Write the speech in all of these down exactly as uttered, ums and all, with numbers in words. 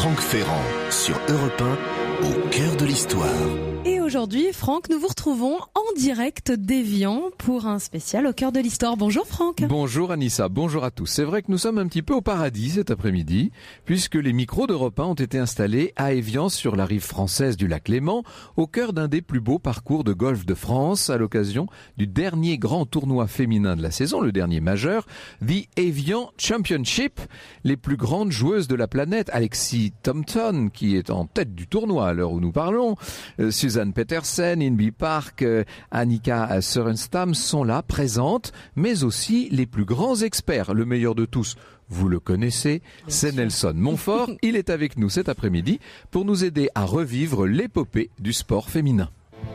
Franck Ferrand sur Europe un, au cœur de l'histoire. Et aujourd'hui, Franck, nous vous retrouvons en direct d'Évian pour un spécial au cœur de l'histoire. Bonjour Franck. Bonjour Anissa, bonjour à tous. C'est vrai que nous sommes un petit peu au paradis cet après-midi, puisque les micros d'Europe un ont été installés à Évian sur la rive française du lac Léman, au cœur d'un des plus beaux parcours de golf de France, à l'occasion du dernier grand tournoi féminin de la saison, le dernier majeur, The Évian Championship. Les plus grandes joueuses de la planète, Alexis Thompson, qui est en tête du tournoi à l'heure où nous parlons, euh, Suzanne Petersen, Inbee Park, euh, Annika Sorenstam sont là, présentes, mais aussi les plus grands experts. Le meilleur de tous, vous le connaissez, c'est Nelson Montfort. Il est avec nous cet après-midi pour nous aider à revivre l'épopée du sport féminin.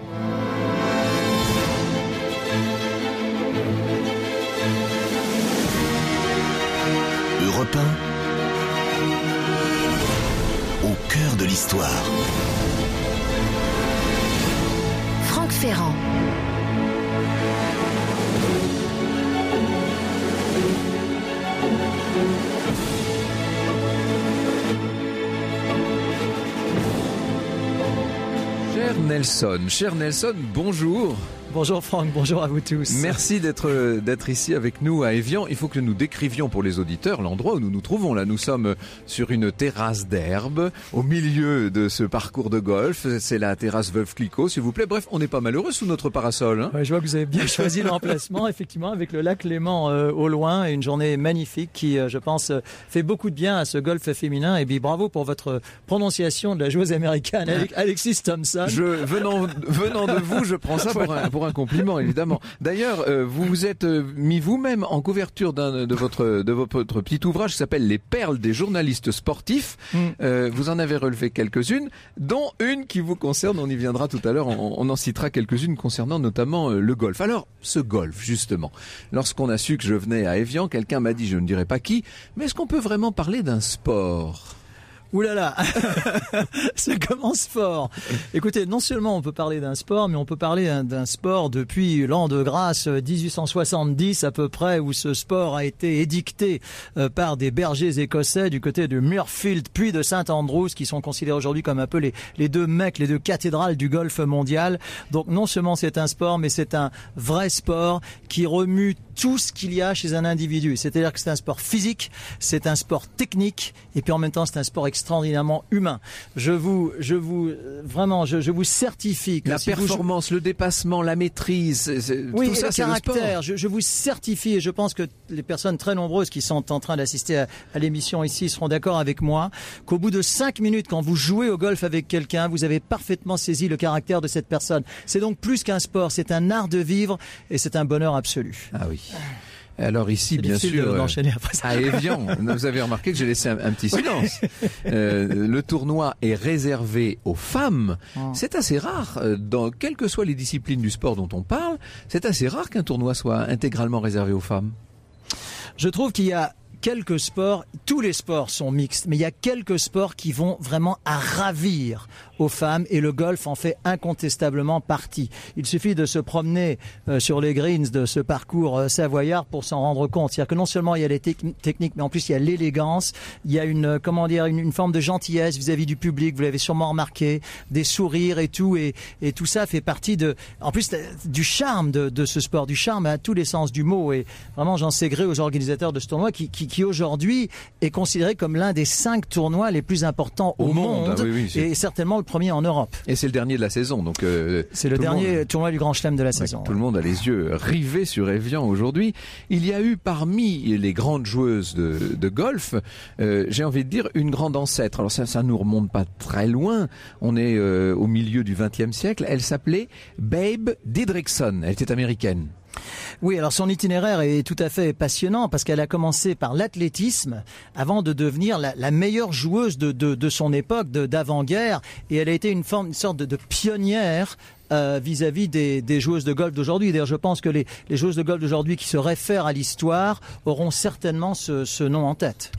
Europe un, au cœur de l'histoire. Franck Ferrand. Cher Nelson, cher Nelson, bonjour. Bonjour Franck, bonjour à vous tous. Merci d'être d'être ici avec nous à Évian. Il faut que nous décrivions pour les auditeurs l'endroit où nous nous trouvons. Là, nous sommes sur une terrasse d'herbe au milieu de ce parcours de golf. C'est la terrasse Veuve Clicquot, s'il vous plaît. Bref, on n'est pas malheureux sous notre parasol. Hein. Ouais, je vois que vous avez bien choisi l'emplacement, effectivement, avec le lac Léman euh, au loin et une journée magnifique qui, euh, je pense, euh, fait beaucoup de bien à ce golf féminin. Et puis bravo pour votre prononciation de la joueuse américaine Alexis Thompson. Je, venant, venant de vous, je prends ça pour un, pour un compliment, évidemment. D'ailleurs, euh, vous vous êtes euh, mis vous-même en couverture d'un, de votre de votre petit ouvrage qui s'appelle Les perles des journalistes sportifs. Mm. Euh, vous en avez relevé quelques-unes, dont une qui vous concerne. On y viendra tout à l'heure. On, on en citera quelques-unes concernant notamment euh, le golf. Alors, ce golf, justement. Lorsqu'on a su que je venais à Évian, quelqu'un m'a dit, je ne dirai pas qui, mais est-ce qu'on peut vraiment parler d'un sport ? Ouh là là, ça commence fort. Écoutez, non seulement on peut parler d'un sport, mais on peut parler d'un, d'un sport depuis l'an de grâce dix-huit cent soixante-dix à peu près, où ce sport a été édicté euh, par des bergers écossais du côté de Muirfield puis de Saint Andrews, qui sont considérés aujourd'hui comme un peu les, les deux mecs, les deux cathédrales du golf mondial. Donc non seulement c'est un sport, mais c'est un vrai sport qui remue tout ce qu'il y a chez un individu. C'est-à-dire que c'est un sport physique, c'est un sport technique, et puis en même temps c'est un sport extraordinairement humain. Je vous, je vous, vraiment, je, je vous certifie que la si performance, vous... le dépassement, la maîtrise, c'est, c'est, oui, tout ça, le c'est caractère. le sport. Je, je vous certifie, et je pense que les personnes très nombreuses qui sont en train d'assister à, à l'émission ici seront d'accord avec moi, qu'au bout de cinq minutes, quand vous jouez au golf avec quelqu'un, vous avez parfaitement saisi le caractère de cette personne. C'est donc plus qu'un sport, c'est un art de vivre, et c'est un bonheur absolu. Ah oui. Alors ici, c'est bien sûr, euh, à Évian, vous avez remarqué que j'ai laissé un, un petit silence. Euh, le tournoi est réservé aux femmes. Oh. C'est assez rare, dans quelles que soient les disciplines du sport dont on parle, c'est assez rare qu'un tournoi soit intégralement réservé aux femmes. Je trouve qu'il y a quelques sports, tous les sports sont mixtes, mais il y a quelques sports qui vont vraiment à ravir aux femmes, et le golf en fait incontestablement partie. Il suffit de se promener euh, sur les greens de ce parcours euh, savoyard pour s'en rendre compte. C'est-à-dire que non seulement il y a les te- techniques, mais en plus il y a l'élégance, il y a une, euh, comment dire, une, une forme de gentillesse vis-à-vis du public, vous l'avez sûrement remarqué, des sourires et tout, et, et tout ça fait partie de, en plus du charme de, de ce sport, du charme à tous les sens du mot, et vraiment j'en sais gré aux organisateurs de ce tournoi qui, qui, qui aujourd'hui est considéré comme l'un des cinq tournois les plus importants au, au monde, monde. Ah oui, oui, et certainement le premier en Europe. Et c'est le dernier de la saison, donc euh, c'est le dernier le monde... tournoi du Grand Chelem de la saison. Ouais, tout ouais. le monde a les yeux rivés sur Évian aujourd'hui. Il y a eu parmi les grandes joueuses de, de golf, euh, j'ai envie de dire une grande ancêtre. Alors ça, ça nous remonte pas très loin. On est euh, au milieu du vingtième siècle. Elle s'appelait Babe Didrikson. Elle était américaine. Oui, alors son itinéraire est tout à fait passionnant parce qu'elle a commencé par l'athlétisme avant de devenir la, la meilleure joueuse de, de, de son époque, de, d'avant-guerre, et elle a été une, forme, une sorte de, de pionnière euh, vis-à-vis des, des joueuses de golf d'aujourd'hui. D'ailleurs, je pense que les, les joueuses de golf d'aujourd'hui qui se réfèrent à l'histoire auront certainement ce, ce nom en tête. Oui.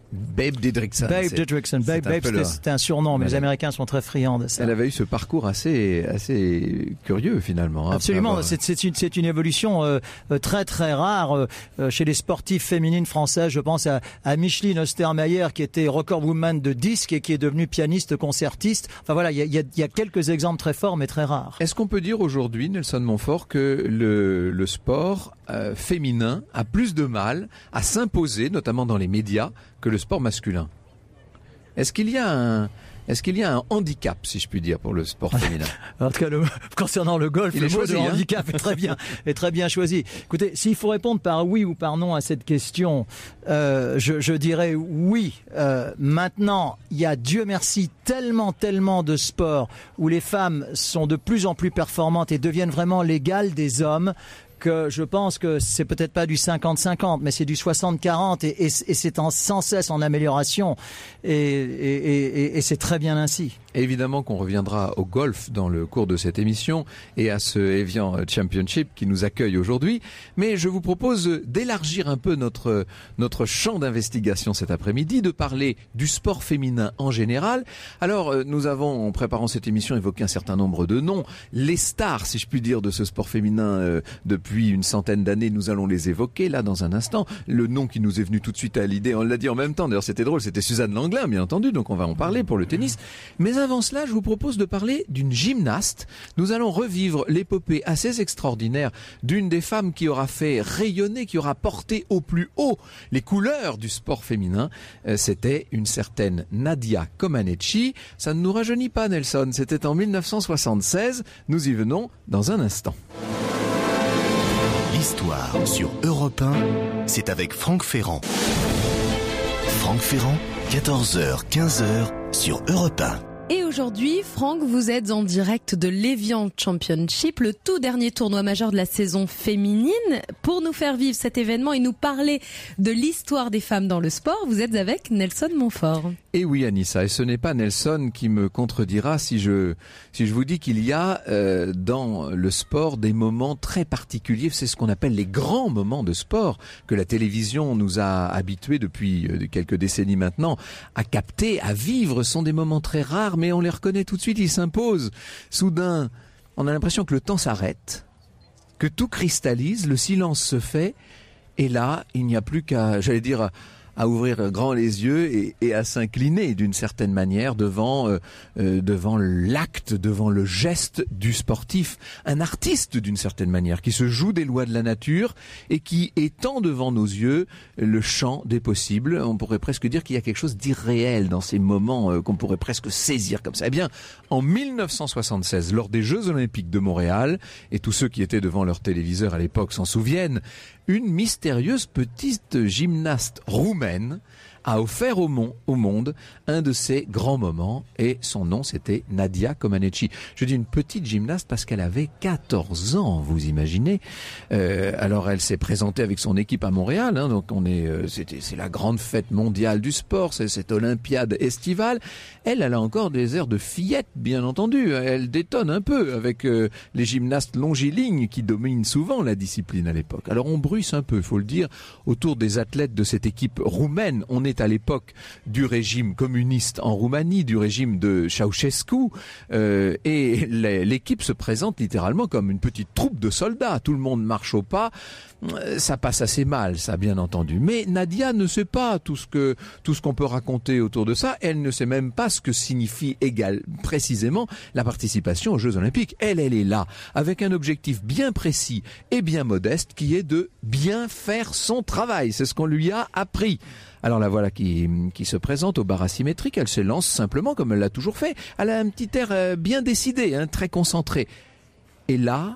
Babe Didrikson. Babe c'est, Didrikson. Babe, c'est un Babe peu c'était, le- c'était un surnom, mais Elle les a- Américains sont très friands de ça. Elle avait eu ce parcours assez, assez curieux finalement. hein, Absolument, après avoir- c'est, c'est, une, c'est une évolution euh, euh, très très rare euh, euh, chez les sportives féminines françaises. Je pense à, à Micheline Ostermeyer qui était recordwoman de disque et qui est devenue pianiste concertiste. Enfin voilà, il y a, il y a, il y a quelques exemples très forts mais très rares. Est-ce qu'on peut dire aujourd'hui, Nelson Montfort, que le, le sport euh, féminin a plus de mal à s'imposer, notamment dans les médias, que le sport masculin ? Est-ce qu'il y a un, est-ce qu'il y a un handicap, si je puis dire, pour le sport féminin ? En tout cas, le, concernant le golf, Il le est mot choisi, de hein. handicap est très bien, est très bien choisi. Écoutez, s'il faut répondre par oui ou par non à cette question, euh, je, je dirais oui. Euh, maintenant, il y a, Dieu merci, tellement, tellement de sports où les femmes sont de plus en plus performantes et deviennent vraiment l'égale des hommes, que je pense que c'est peut-être pas du cinquante cinquante, mais c'est du soixante quarante et, et, et c'est en, sans cesse en amélioration et, et, et, et c'est très bien ainsi. Évidemment qu'on reviendra au golf dans le cours de cette émission et à ce Evian Championship qui nous accueille aujourd'hui. Mais je vous propose d'élargir un peu notre, notre champ d'investigation cet après-midi, de parler du sport féminin en général. Alors, nous avons, en préparant cette émission, évoqué un certain nombre de noms. Les stars, si je puis dire, de ce sport féminin euh, depuis une centaine d'années, nous allons les évoquer là dans un instant. Le nom qui nous est venu tout de suite à l'idée, on l'a dit en même temps, d'ailleurs c'était drôle, c'était Suzanne Langlin, bien entendu, donc on va en parler pour le tennis. Mais avant cela, je vous propose de parler d'une gymnaste. Nous allons revivre l'épopée assez extraordinaire d'une des femmes qui aura fait rayonner, qui aura porté au plus haut les couleurs du sport féminin. Euh, c'était une certaine Nadia Comaneci. Ça ne nous rajeunit pas, Nelson. C'était en mille neuf cent soixante-seize. Nous y venons dans un instant. L'histoire sur Europe un, c'est avec Franck Ferrand. Franck Ferrand, quatorze heures, quinze heures sur Europe un. Et aujourd'hui, Franck, vous êtes en direct de l'Evian Championship, le tout dernier tournoi majeur de la saison féminine. Pour nous faire vivre cet événement et nous parler de l'histoire des femmes dans le sport, vous êtes avec Nelson Montfort. Et oui, Anissa, et ce n'est pas Nelson qui me contredira si je si je vous dis qu'il y a euh, dans le sport des moments très particuliers. C'est ce qu'on appelle les grands moments de sport que la télévision nous a habitués depuis euh, quelques décennies maintenant à capter, à vivre. Ce sont des moments très rares, mais on les reconnaît tout de suite, ils s'imposent. Soudain, on a l'impression que le temps s'arrête, que tout cristallise, le silence se fait, et là, il n'y a plus qu'à, j'allais dire, à, à ouvrir grand les yeux et, et à s'incliner d'une certaine manière devant, euh, euh, devant l'acte, devant le geste du sportif, un artiste d'une certaine manière, qui se joue des lois de la nature et qui étend devant nos yeux le champ des possibles. On pourrait presque dire qu'il y a quelque chose d'irréel dans ces moments euh, qu'on pourrait presque saisir comme ça. Eh bien, en mille neuf cent soixante-seize, lors des Jeux Olympiques de Montréal, et tous ceux qui étaient devant leur téléviseur à l'époque s'en souviennent, une mystérieuse petite gymnaste roumaine a offert au, mon, au monde un de ses grands moments, et son nom c'était Nadia Comaneci. Je dis une petite gymnaste parce qu'elle avait quatorze ans, vous imaginez. Euh, alors elle s'est présentée avec son équipe à Montréal, hein, donc on est, euh, c'était, c'est la grande fête mondiale du sport, c'est cette Olympiade estivale. Elle, elle a encore des airs de fillette, bien entendu. Elle détonne un peu avec euh, les gymnastes longilignes qui dominent souvent la discipline à l'époque. Alors on bruisse un peu, il faut le dire, autour des athlètes de cette équipe roumaine. On est à l'époque du régime communiste en Roumanie, du régime de Ceausescu, euh, et l'équipe se présente littéralement comme une petite troupe de soldats. Tout le monde marche au pas. Ça passe assez mal, ça, bien entendu. Mais Nadia ne sait pas tout ce que tout ce qu'on peut raconter autour de ça. Elle ne sait même pas ce que signifie égal, précisément la participation aux Jeux Olympiques. Elle, elle est là avec un objectif bien précis et bien modeste, qui est de bien faire son travail. C'est ce qu'on lui a appris. Alors la voilà qui, qui se présente au bar asymétrique. Elle se lance simplement comme elle l'a toujours fait. Elle a un petit air bien décidé, hein, très concentré. Et là,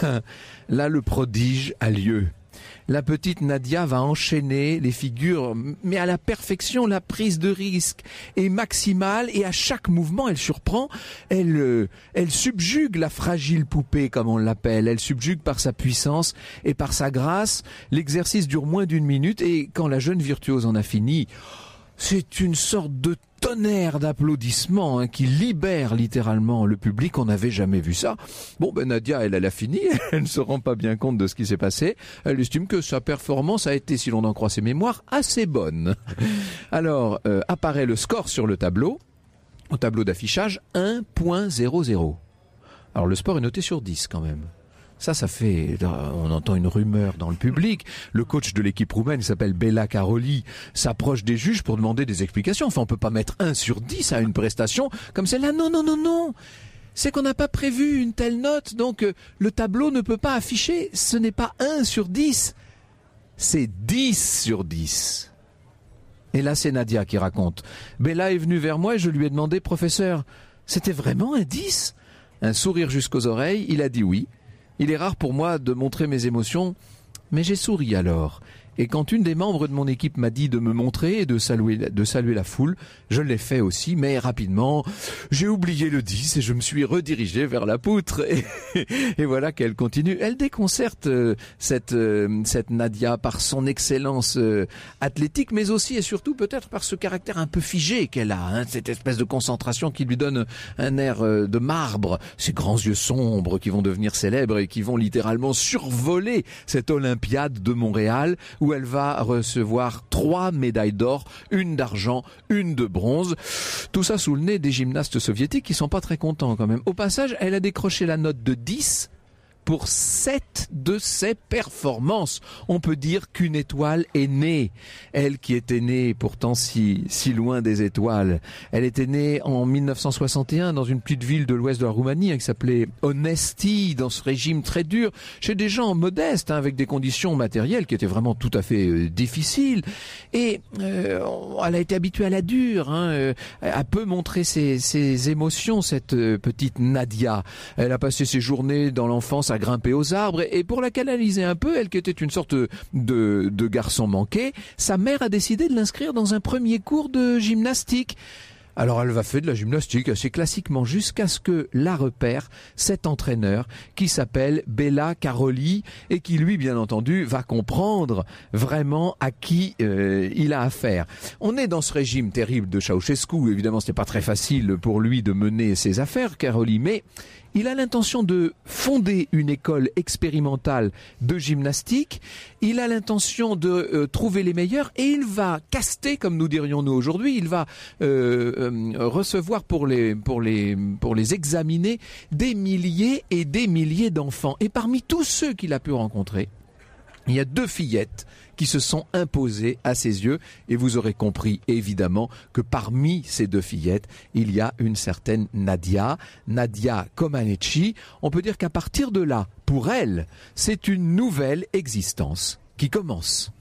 là le prodige a lieu. La petite Nadia va enchaîner les figures, mais à la perfection. La prise de risque est maximale et à chaque mouvement, elle surprend. Elle, euh, elle subjugue la fragile poupée, comme on l'appelle. Elle subjugue par sa puissance et par sa grâce. L'exercice dure moins d'une minute et quand la jeune virtuose en a fini, c'est une sorte de tonnerre d'applaudissements hein, qui libère littéralement le public. On n'avait jamais vu ça. Bon, ben Nadia, elle, elle a fini. Elle ne se rend pas bien compte de ce qui s'est passé. Elle estime que sa performance a été, si l'on en croit ses mémoires, assez bonne. Alors, euh, apparaît le score sur le tableau. Au tableau d'affichage, un virgule zéro zéro. Alors, le score est noté sur dix quand même. Ça, ça fait, on entend une rumeur dans le public. Le coach de l'équipe roumaine, il s'appelle Bela Caroli, s'approche des juges pour demander des explications. Enfin, on peut pas mettre un sur dix à une prestation comme celle-là. Non, non, non, non. C'est qu'on n'a pas prévu une telle note, donc euh, le tableau ne peut pas afficher. Ce n'est pas un sur dix, c'est dix sur dix. Et là, c'est Nadia qui raconte. Bela est venu vers moi et je lui ai demandé, professeur, c'était vraiment un dix? Un sourire jusqu'aux oreilles, il a dit oui. Il est rare pour moi de montrer mes émotions, mais j'ai souri alors. Et quand une des membres de mon équipe m'a dit de me montrer et de saluer, de saluer la foule, je l'ai fait aussi, mais rapidement, j'ai oublié le dix et je me suis redirigé vers la poutre. Et, et voilà qu'elle continue. Elle déconcerte euh, cette, euh, cette Nadia par son excellence euh, athlétique, mais aussi et surtout peut-être par ce caractère un peu figé qu'elle a, hein, cette espèce de concentration qui lui donne un air euh, de marbre, ces grands yeux sombres qui vont devenir célèbres et qui vont littéralement survoler cette Olympiade de Montréal, où elle va recevoir trois médailles d'or, une d'argent, une de bronze. Tout ça sous le nez des gymnastes soviétiques qui sont pas très contents quand même. Au passage, elle a décroché la note de dix pour sept de ses performances. On peut dire qu'une étoile est née. Elle qui était née pourtant si, si loin des étoiles. Elle était née en mille neuf cent soixante et un dans une petite ville de l'ouest de la Roumanie hein, qui s'appelait Onesti, dans ce régime très dur, chez des gens modestes, hein, avec des conditions matérielles qui étaient vraiment tout à fait euh, difficiles. Et euh, elle a été habituée à la dure, hein, euh, à peu montrer ses, ses émotions, cette euh, petite Nadia. Elle a passé ses journées dans l'enfance à grimper aux arbres et pour la canaliser un peu, elle qui était une sorte de, de garçon manqué, sa mère a décidé de l'inscrire dans un premier cours de gymnastique. Alors elle va faire de la gymnastique assez classiquement jusqu'à ce que la repère cet entraîneur qui s'appelle Bela Caroli et qui lui bien entendu va comprendre vraiment à qui euh, il a affaire. On est dans ce régime terrible de Ceausescu, évidemment c'était pas très facile pour lui de mener ses affaires, Caroli, mais il a l'intention de fonder une école expérimentale de gymnastique. Il a l'intention de euh, trouver les meilleurs et il va caster, comme nous dirions nous aujourd'hui, il va euh, euh, recevoir pour les, pour, les, pour les examiner des milliers et des milliers d'enfants. Et parmi tous ceux qu'il a pu rencontrer, il y a deux fillettes qui se sont imposées à ses yeux et vous aurez compris évidemment que parmi ces deux fillettes, il y a une certaine Nadia, Nadia Comaneci. On peut dire qu'à partir de là, pour elle, c'est une nouvelle existence qui commence.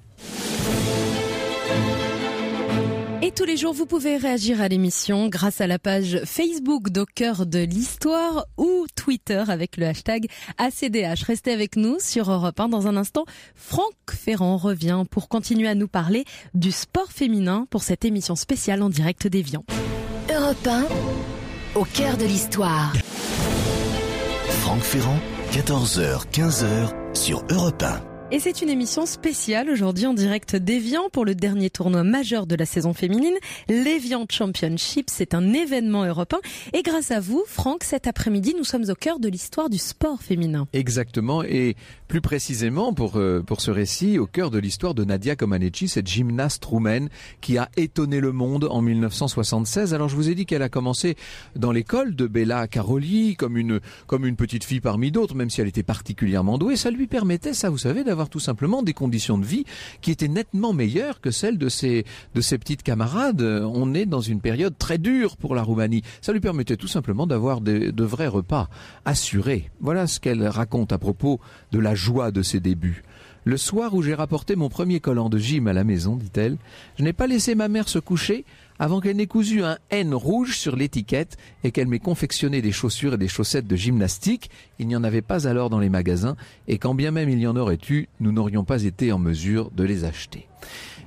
Et tous les jours, vous pouvez réagir à l'émission grâce à la page Facebook d'Au cœur de l'histoire ou Twitter avec le hashtag A C D H. Restez avec nous sur Europe un. Dans un instant, Franck Ferrand revient pour continuer à nous parler du sport féminin pour cette émission spéciale en direct d'Évian. Europe un, au cœur de l'histoire. Franck Ferrand, quatorze heures quinze heures sur Europe un. Et c'est une émission spéciale aujourd'hui en direct d'Évian pour le dernier tournoi majeur de la saison féminine, l'Évian Championship. C'est un événement européen. Et grâce à vous, Franck, cet après-midi, nous sommes au cœur de l'histoire du sport féminin. Exactement. Et plus précisément, pour, euh, pour ce récit, au cœur de l'histoire de Nadia Comaneci, cette gymnaste roumaine qui a étonné le monde en mille neuf cent soixante-seize. Alors, je vous ai dit qu'elle a commencé dans l'école de Bela Caroli comme une, comme une petite fille parmi d'autres, même si elle était particulièrement douée. Ça lui permettait, ça, vous savez, d'avoir tout simplement des conditions de vie qui étaient nettement meilleures que celles de ses, de ses petites camarades. On est dans une période très dure pour la Roumanie. Ça lui permettait tout simplement d'avoir de, de vrais repas assurés. Voilà ce qu'elle raconte à propos de la joie de ses débuts. Le soir où j'ai rapporté mon premier collant de gym à la maison, dit-elle, je n'ai pas laissé ma mère se coucher avant qu'elle n'ait cousu un N rouge sur l'étiquette et qu'elle m'ait confectionné des chaussures et des chaussettes de gymnastique. Il n'y en avait pas alors dans les magasins et quand bien même il y en aurait eu, nous n'aurions pas été en mesure de les acheter.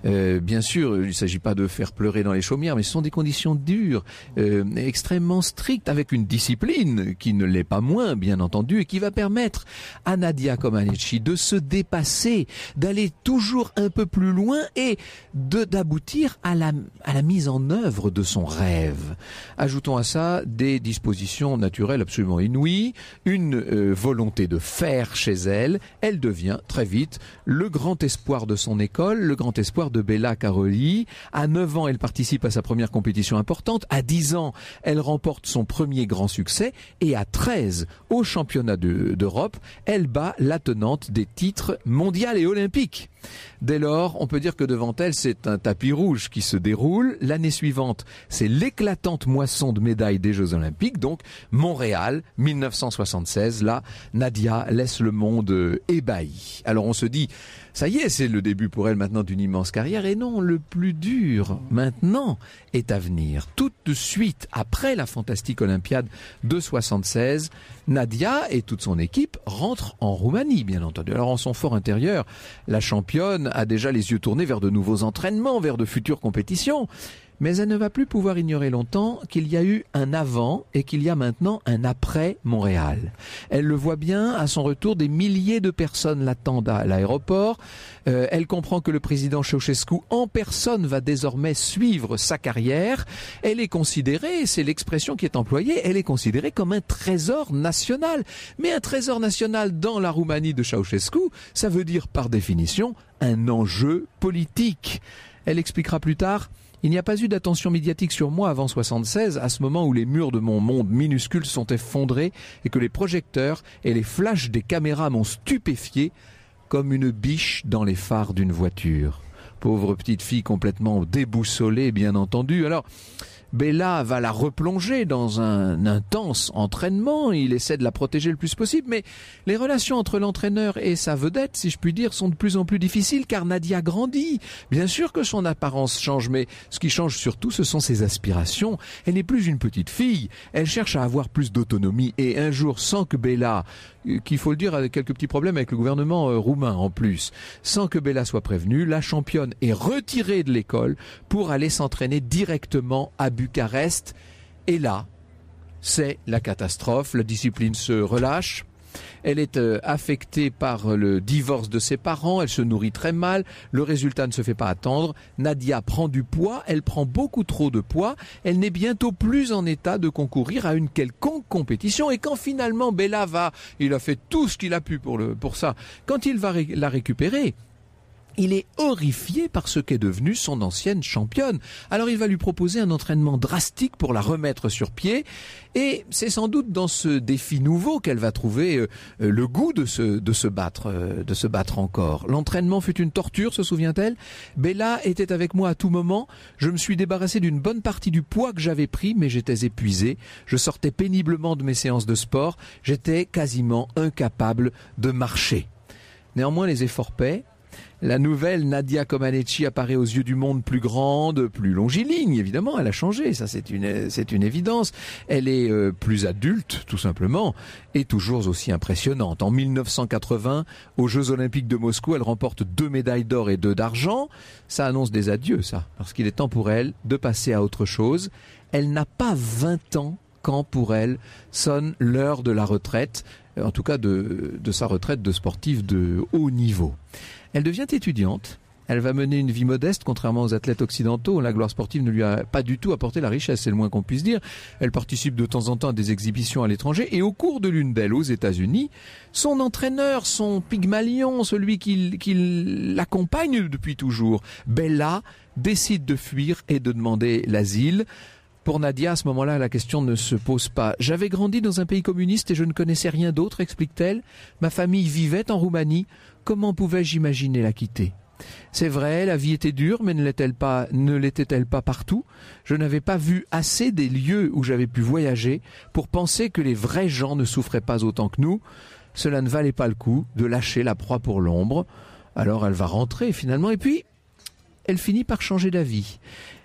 Euh, bien sûr, il ne s'agit pas de faire pleurer dans les chaumières, mais ce sont des conditions dures, euh, extrêmement strictes, avec une discipline qui ne l'est pas moins, bien entendu, et qui va permettre à Nadia Comaneci de se dépasser, d'aller toujours un peu plus loin et de d'aboutir à la, à la mise en œuvre de son rêve. Ajoutons à ça des dispositions naturelles absolument inouïes, une euh, volonté de faire chez elle. Elle devient très vite le grand espoir de son école, le grand espoir de Bella Caroli. À neuf ans, elle participe à sa première compétition importante. À dix ans, elle remporte son premier grand succès. Et à treize, au championnat de, d'Europe, elle bat la tenante des titres mondiaux et olympiques. Dès lors, on peut dire que devant elle, c'est un tapis rouge qui se déroule. L'année suivante, c'est l'éclatante moisson de médailles des Jeux Olympiques. Donc, Montréal, mille neuf cent soixante-seize, là, Nadia laisse le monde ébahi. Alors on se dit, ça y est, c'est le début pour elle maintenant d'une immense carrière. Et non, le plus dur maintenant est à venir. Tout de suite, après la fantastique Olympiade de soixante-seize, Nadia et toute son équipe rentrent en Roumanie, bien entendu. Alors en son fort intérieur, la championne a déjà les yeux tournés vers de nouveaux entraînements, vers de futures compétitions. Mais elle ne va plus pouvoir ignorer longtemps qu'il y a eu un avant et qu'il y a maintenant un après Montréal. Elle le voit bien, à son retour, des milliers de personnes l'attendent à l'aéroport. Euh, elle comprend que le président Ceausescu en personne va désormais suivre sa carrière. Elle est considérée, c'est l'expression qui est employée, elle est considérée comme un trésor national. Mais un trésor national dans la Roumanie de Ceausescu, ça veut dire par définition un enjeu politique. Elle expliquera plus tard: il n'y a pas eu d'attention médiatique sur moi avant soixante-seize, à ce moment où les murs de mon monde minuscule sont effondrés et que les projecteurs et les flashs des caméras m'ont stupéfié comme une biche dans les phares d'une voiture. Pauvre petite fille complètement déboussolée, bien entendu. Alors, Bella va la replonger dans un intense entraînement. Il essaie de la protéger le plus possible, mais les relations entre l'entraîneur et sa vedette, si je puis dire, sont de plus en plus difficiles car Nadia grandit. Bien sûr que son apparence change, mais ce qui change surtout, ce sont ses aspirations. Elle n'est plus une petite fille. Elle cherche à avoir plus d'autonomie. Et un jour, sans que Bella, qu'il faut le dire, a quelques petits problèmes avec le gouvernement euh, roumain en plus, sans que Bella soit prévenue, la championne est retirée de l'école pour aller s'entraîner directement à Bucarest. Et là, c'est la catastrophe. La discipline se relâche. Elle est euh, affectée par le divorce de ses parents, elle se nourrit très mal, le résultat ne se fait pas attendre. Nadia prend du poids, elle prend beaucoup trop de poids, elle n'est bientôt plus en état de concourir à une quelconque compétition. Et quand finalement Bella va, il a fait tout ce qu'il a pu pour, le, pour ça, quand il va ré- la récupérer, il est horrifié par ce qu'est devenue son ancienne championne. Alors il va lui proposer un entraînement drastique pour la remettre sur pied. Et c'est sans doute dans ce défi nouveau qu'elle va trouver euh, le goût de se, de se battre, euh, de se battre encore. L'entraînement fut une torture, se souvient-elle. Bella était avec moi à tout moment. Je me suis débarrassé d'une bonne partie du poids que j'avais pris, mais j'étais épuisé. Je sortais péniblement de mes séances de sport. J'étais quasiment incapable de marcher. Néanmoins, les efforts paient. La nouvelle Nadia Comaneci apparaît aux yeux du monde plus grande, plus longiligne, évidemment, elle a changé, ça c'est une, c'est une évidence. Elle est euh, plus adulte, tout simplement, et toujours aussi impressionnante. En mille neuf cent quatre-vingts, aux Jeux Olympiques de Moscou, elle remporte deux médailles d'or et deux d'argent. Ça annonce des adieux, ça, parce qu'il est temps pour elle de passer à autre chose. Elle n'a pas vingt ans quand, pour elle, sonne l'heure de la retraite, en tout cas de, de sa retraite de sportive de haut niveau. Elle devient étudiante, elle va mener une vie modeste, contrairement aux athlètes occidentaux. La gloire sportive ne lui a pas du tout apporté la richesse, c'est le moins qu'on puisse dire. Elle participe de temps en temps à des exhibitions à l'étranger, et au cours de l'une d'elles, aux États-Unis, son entraîneur, son Pygmalion, celui qui, qui l'accompagne depuis toujours, Bella, décide de fuir et de demander l'asile. Pour Nadia, à ce moment-là, la question ne se pose pas. J'avais grandi dans un pays communiste et je ne connaissais rien d'autre, explique-t-elle. Ma famille vivait en Roumanie. Comment pouvais-je imaginer la quitter ? C'est vrai, la vie était dure, mais ne l'était-elle pas, ne l'était-elle pas partout ? Je n'avais pas vu assez des lieux où j'avais pu voyager pour penser que les vrais gens ne souffraient pas autant que nous. Cela ne valait pas le coup de lâcher la proie pour l'ombre. Alors elle va rentrer finalement, et puis elle finit par changer d'avis.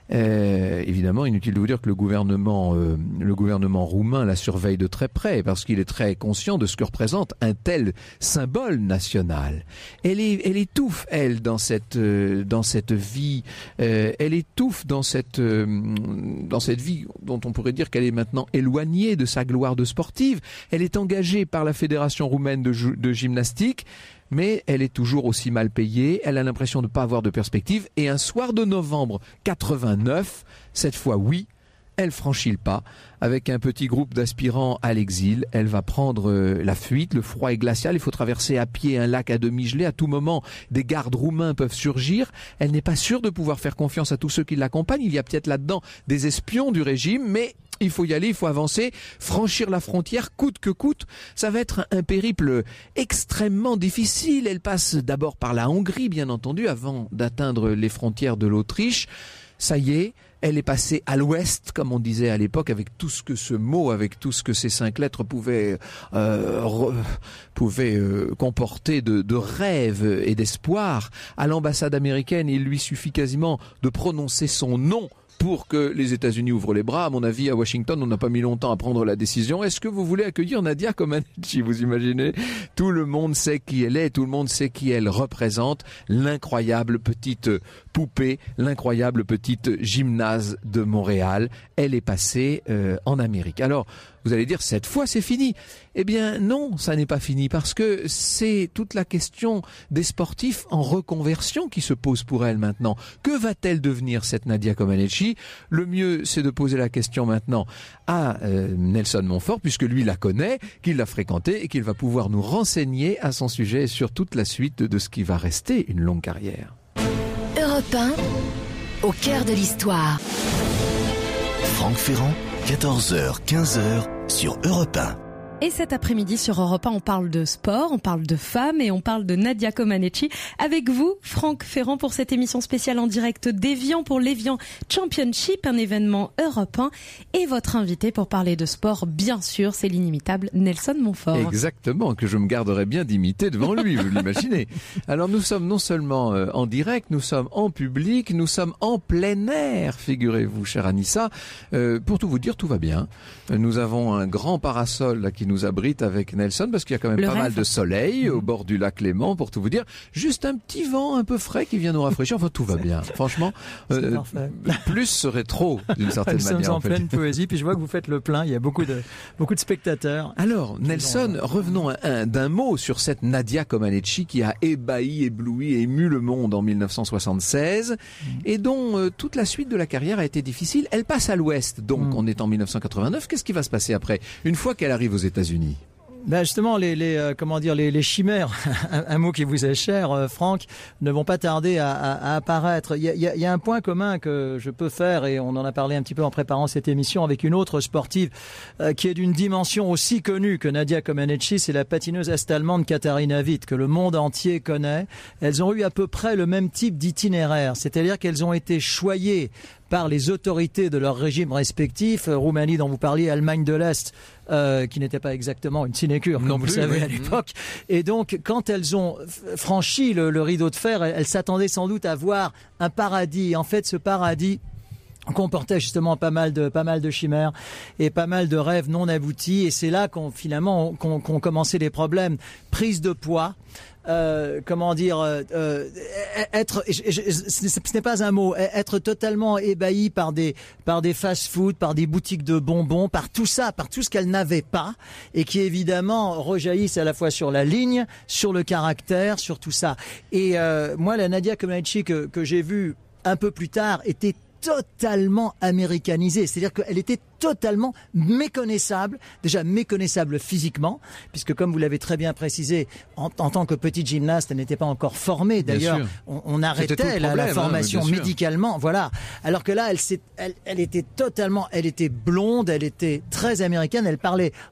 Euh, évidemment, inutile de vous dire que le gouvernement, euh, le gouvernement roumain la surveille de très près parce qu'il est très conscient de ce que représente un tel symbole national. Elle, est, elle étouffe, elle, dans cette, euh, dans cette vie. Euh, elle étouffe dans cette, euh, dans cette vie dont on pourrait dire qu'elle est maintenant éloignée de sa gloire de sportive. Elle est engagée par la Fédération roumaine de, de gymnastique. Mais elle est toujours aussi mal payée, elle a l'impression de ne pas avoir de perspective, et un soir de novembre quatre-vingt-neuf, cette fois oui, elle franchit le pas, avec un petit groupe d'aspirants à l'exil, elle va prendre la fuite, le froid est glacial, il faut traverser à pied un lac à demi gelé, à tout moment des gardes roumains peuvent surgir, elle n'est pas sûre de pouvoir faire confiance à tous ceux qui l'accompagnent, il y a peut-être là-dedans des espions du régime, mais il faut y aller, il faut avancer, franchir la frontière coûte que coûte. Ça va être un périple extrêmement difficile. Elle passe d'abord par la Hongrie, bien entendu, avant d'atteindre les frontières de l'Autriche. Ça y est, elle est passée à l'ouest, comme on disait à l'époque, avec tout ce que ce mot, avec tout ce que ces cinq lettres pouvaient, euh, re, pouvaient euh, comporter de, de rêves et d'espoir. À l'ambassade américaine, il lui suffit quasiment de prononcer son nom pour que les États-Unis ouvrent les bras. À mon avis, à Washington, on n'a pas mis longtemps à prendre la décision. Est-ce que vous voulez accueillir Nadia Comaneci? Vous imaginez? Tout le monde sait qui elle est, tout le monde sait qui elle représente. L'incroyable petite poupée, l'incroyable petite gymnase de Montréal. Elle est passée euh, en Amérique. Alors, vous allez dire, cette fois, c'est fini. Eh bien, non, ça n'est pas fini parce que c'est toute la question des sportifs en reconversion qui se pose pour elle maintenant. Que va-t-elle devenir, cette Nadia Comaneci? Le mieux, c'est de poser la question maintenant à euh, Nelson Montfort, puisque lui la connaît, qu'il l'a fréquentée et qu'il va pouvoir nous renseigner à son sujet et sur toute la suite de ce qui va rester une longue carrière. Europe un, au cœur de l'histoire. Franck Ferrand, quatorze heures quinze heures sur Europe un. Et cet après-midi sur Europe un, on parle de sport, on parle de femmes et on parle de Nadia Comaneci. Avec vous, Franck Ferrand, pour cette émission spéciale en direct d'Évian pour l'Évian Championship, un événement Europe un. Et votre invité pour parler de sport, bien sûr, c'est l'inimitable Nelson Montfort. Exactement, que je me garderai bien d'imiter devant lui, vous l'imaginez. Alors nous sommes non seulement euh, en direct, nous sommes en public, nous sommes en plein air, figurez-vous, chère Anissa. Euh, pour tout vous dire, tout va bien. Nous avons un grand parasol là, qui nous abrite avec Nelson parce qu'il y a quand même Le pas rêve. mal de soleil mmh. au bord du lac Léman, pour tout vous dire. Juste un petit vent un peu frais qui vient nous rafraîchir. Enfin, tout va bien. Franchement, euh, plus serait trop d'une certaine Nous manière. Nous sommes en, en fait. pleine poésie. Puis je vois que vous faites le plein. Il y a beaucoup de beaucoup de spectateurs. Alors, Nelson, ont... revenons un, d'un mot sur cette Nadia Comaneci qui a ébahi, ébloui et ému le monde en mille neuf cent soixante-seize mmh. et dont euh, toute la suite de la carrière a été difficile. Elle passe à l'ouest, donc mmh. on est en mille neuf cent quatre-vingt-neuf. Qu'est-ce qui va se passer après, une fois qu'elle arrive aux États-Unis? Ben justement, les, les euh, comment dire, les, les chimères, un, un mot qui vous est cher, euh, Franck, ne vont pas tarder à, à, à apparaître. Il y a, il y, a, il y a un point commun que je peux faire, et on en a parlé un petit peu en préparant cette émission avec une autre sportive euh, qui est d'une dimension aussi connue que Nadia Comaneci, c'est la patineuse est-allemande Katharina Witt, que le monde entier connaît. Elles ont eu à peu près le même type d'itinéraire, c'est-à-dire qu'elles ont été choyées par les autorités de leurs régimes respectifs, Roumanie dont vous parliez, Allemagne de l'Est, euh, qui n'était pas exactement une sinécure, comme non vous le savez oui. à l'époque. Et donc, quand elles ont franchi le, le rideau de fer, elles, elles s'attendaient sans doute à voir un paradis. Et en fait, ce paradis comportait justement pas mal de pas mal de chimères et pas mal de rêves non aboutis. Et c'est là qu'on finalement qu'on, qu'on commençait les problèmes. Prise de poids. Euh, comment dire, euh, être, je, je, ce n'est pas un mot, être totalement ébahi par des, par des fast-food, par des boutiques de bonbons, par tout ça, par tout ce qu'elle n'avait pas et qui évidemment rejaillissent à la fois sur la ligne, sur le caractère, sur tout ça. Et euh, moi, la Nadia Comaneci que, que j'ai vue un peu plus tard était totalement américanisée, c'est-à-dire qu'elle était totalement méconnaissable, déjà méconnaissable physiquement, puisque comme vous l'avez très bien précisé, en, en tant que petite gymnaste, elle n'était pas encore formée. D'ailleurs, on, on arrêtait problème, la, la formation hein, médicalement, voilà. Alors que là, elle, elle, elle était totalement, elle était blonde, elle était très américaine, elle parlait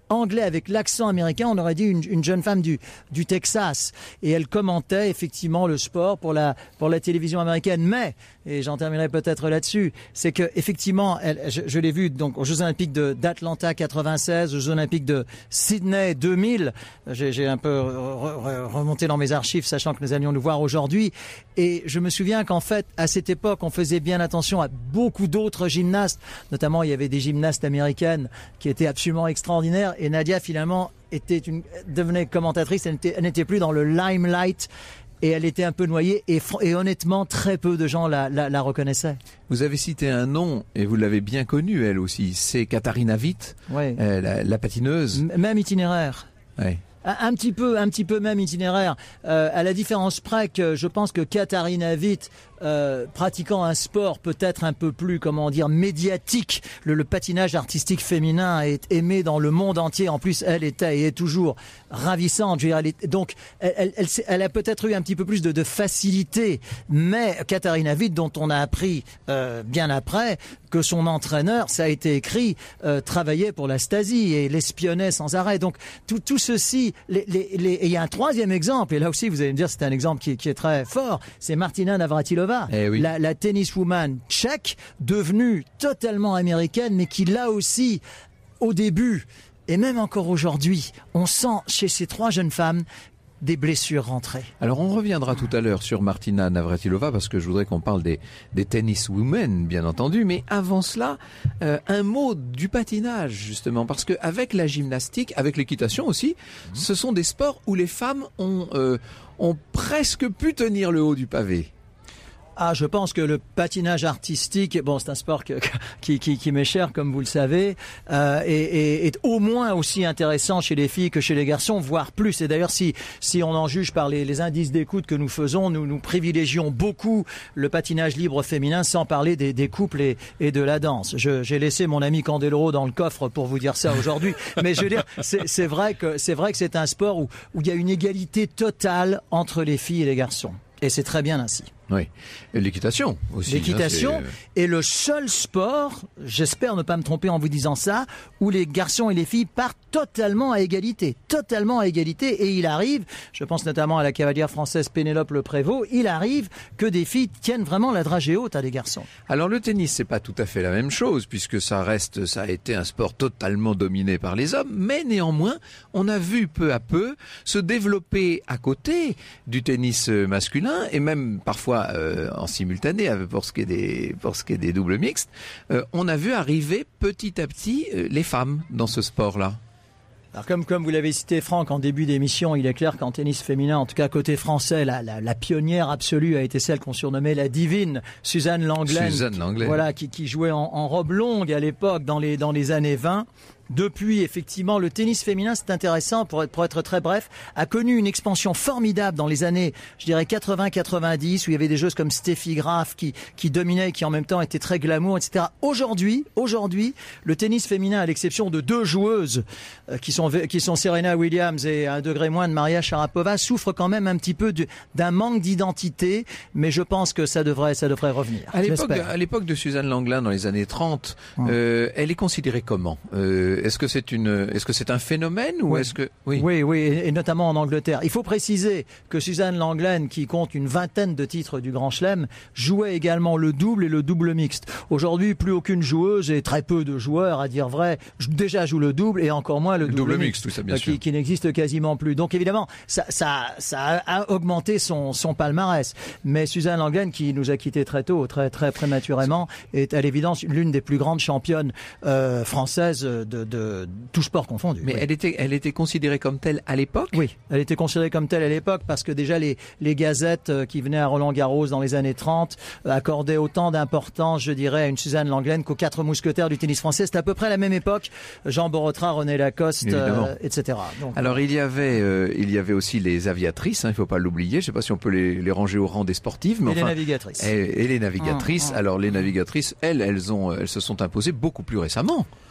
anglais avec l'accent américain, on aurait dit une, une jeune femme du, du Texas. Et elle commentait effectivement le sport pour la, pour la télévision américaine. Mais, et j'en terminerai peut-être là-dessus, c'est que effectivement, elle, je, je l'ai vu donc aux Jeux Olympiques de, d'Atlanta quatre-vingt-seize, aux Jeux Olympiques de Sydney deux mille. J'ai, j'ai un peu re, re, remonté dans mes archives, sachant que nous allions nous voir aujourd'hui. Et je me souviens qu'en fait, à cette époque, on faisait bien attention à beaucoup d'autres gymnastes. Notamment, il y avait des gymnastes américaines qui étaient absolument extraordinaires. Et Nadia, finalement, était une, devenait commentatrice. Elle n'était, elle n'était plus dans le limelight. Et elle était un peu noyée. Et, et honnêtement, très peu de gens la, la, la reconnaissaient. Vous avez cité un nom, et vous l'avez bien connue, elle aussi. C'est Katharina Witt, oui. euh, la, la patineuse. M- même itinéraire. Oui. Un petit peu, un petit peu même itinéraire, euh, à la différence près que je pense que Katharina Witt, euh, pratiquant un sport peut-être un peu plus, comment dire, médiatique, le, le patinage artistique féminin est aimé dans le monde entier. En plus, elle était et est toujours ravissante. Je veux dire, elle est, donc, elle, elle, elle, elle a peut-être eu un petit peu plus de, de facilité. Mais Katharina Witt, dont on a appris euh, bien après que son entraîneur, ça a été écrit, euh, travaillait pour la Stasi et l'espionnait sans arrêt. Donc, tout, tout ceci. Les, les, les, et il y a un troisième exemple, et là aussi vous allez me dire c'est un exemple qui, qui est très fort, c'est Martina Navratilova, eh oui. la, la tenniswoman tchèque, devenue totalement américaine, mais qui là aussi, au début, et même encore aujourd'hui, on sent chez ces trois jeunes femmes des blessures rentrées. Alors on reviendra tout à l'heure sur Martina Navratilova parce que je voudrais qu'on parle des, des tennis women, bien entendu. Mais avant cela, euh, un mot du patinage justement, parce que avec la gymnastique, avec l'équitation aussi, mmh. ce sont des sports où les femmes ont, euh, ont presque pu tenir le haut du pavé. Ah, je pense que le patinage artistique, bon, c'est un sport que, qui, qui, qui m'est cher, comme vous le savez, euh, et, et, est au moins aussi intéressant chez les filles que chez les garçons, voire plus. Et d'ailleurs, si, si on en juge par les, les indices d'écoute que nous faisons, nous, nous privilégions beaucoup le patinage libre féminin, sans parler des, des couples et, et de la danse. Je, j'ai laissé mon ami Candeloro dans le coffre pour vous dire ça aujourd'hui, mais je veux dire, c'est, c'est vrai que c'est vrai que c'est un sport où, où il y a une égalité totale entre les filles et les garçons. Et c'est très bien ainsi. Oui, et l'équitation aussi. L'équitation hein, est le seul sport, j'espère ne pas me tromper en vous disant ça, où les garçons et les filles partent totalement à égalité, totalement à égalité. Et il arrive, je pense notamment à la cavalière française Pénélope Le Prévost, il arrive que des filles tiennent vraiment la dragée haute à des garçons. Alors le tennis, c'est pas tout à fait la même chose puisque ça reste, ça a été un sport totalement dominé par les hommes, mais néanmoins, on a vu peu à peu se développer à côté du tennis masculin et même parfois Euh, en simultané pour ce qui est des pour ce qui est des doubles mixtes, euh, on a vu arriver petit à petit euh, les femmes dans ce sport-là. Alors comme, comme vous l'avez cité, Franck, en début d'émission, il est clair qu'en tennis féminin, en tout cas côté français, la, la, la pionnière absolue a été celle qu'on surnommait la divine, Suzanne Lenglen. Suzanne Lenglen. Voilà, qui, qui jouait en, en robe longue à l'époque, dans les, dans les années vingt. Depuis, effectivement, le tennis féminin, c'est intéressant, pour être, pour être très bref, a connu une expansion formidable dans les années, je dirais, quatre-vingts quatre-vingt-dix, où il y avait des joueuses comme Steffi Graf qui, qui dominaient et qui en même temps étaient très glamour, et cetera. Aujourd'hui, aujourd'hui, le tennis féminin, à l'exception de deux joueuses, euh, qui sont, qui sont Serena Williams et à un degré moins de Maria Sharapova, souffre quand même un petit peu de, d'un manque d'identité, mais je pense que ça devrait, ça devrait revenir. À l'époque, de, à l'époque de Suzanne Lenglen, dans les années trente, hum. euh, elle est considérée comment? euh, Est-ce que c'est une, est-ce que c'est un phénomène ou oui. est-ce que oui, oui, oui, et notamment en Angleterre. Il faut préciser que Suzanne Lenglen, qui compte une vingtaine de titres du Grand Chelem, jouait également le double et le double mixte. Aujourd'hui, plus aucune joueuse et très peu de joueurs, à dire vrai, déjà jouent le double et encore moins le, le double, double mixte, tout ça, bien euh, sûr. qui, qui n'existe quasiment plus. Donc évidemment, ça, ça, ça a augmenté son, son palmarès. Mais Suzanne Lenglen, qui nous a quittés très tôt, très, très prématurément, est à l'évidence l'une des plus grandes championnes euh, françaises de, de tout sport confondu. Mais oui. elle était, elle était considérée comme telle à l'époque? Oui, elle était considérée comme telle à l'époque parce que déjà les, les gazettes qui venaient à Roland-Garros dans les années trente accordaient autant d'importance, je dirais, à une Suzanne Lenglen qu'aux quatre mousquetaires du tennis français. C'était à peu près la même époque. Jean Borotra, René Lacoste, euh, et cetera. Donc, alors il y avait, euh, il y avait aussi les aviatrices. Hein, il ne faut pas l'oublier. Je ne sais pas si on peut les, les ranger au rang des sportives, mais et enfin, les navigatrices. Et, et les navigatrices. Mmh, mmh. Alors les navigatrices, elles, elles ont, elles se sont imposées beaucoup plus récemment.